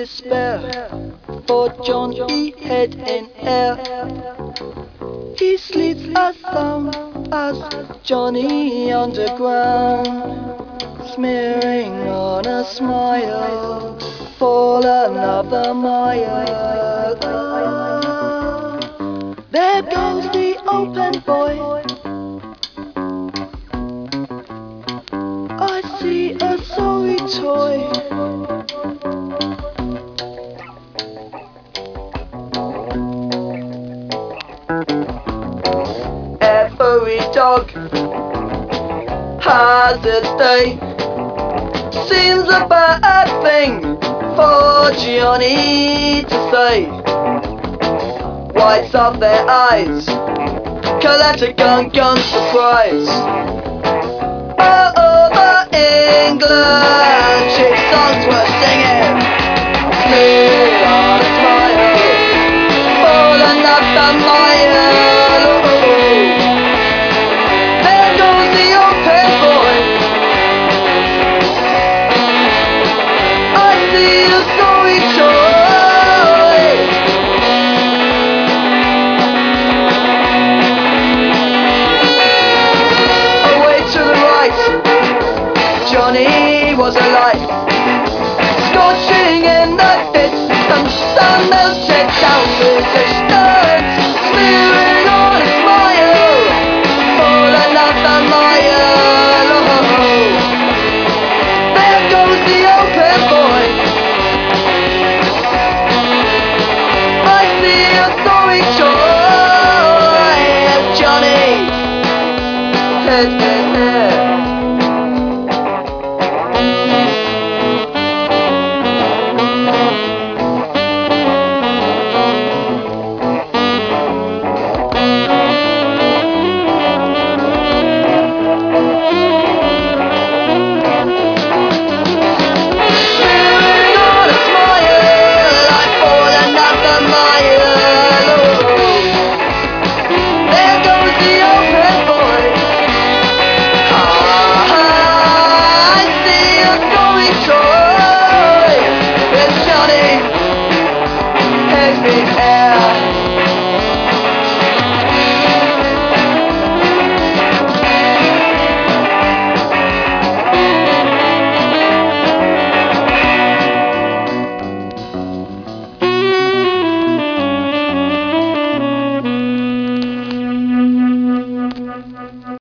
despair for Johnny head in air. He sleeps as sound as Johnny underground, smearing on a smile for another mile. There goes the open boy. I see a sorry toy. Every dog has its day. Seems a bad thing for Johnny to say. Whites of their eyes collect a gun surprise. All over England, cheap songs were singing. Smear on a smile for another mile. There goes the open boy. I see a sorry toy. Away to the right, Johnny was alive, scorching in the pits. Some sun melted down resistance, smearing on a smile for another mile. Oh, there goes the open boy. I see a sorry joy as Johnny head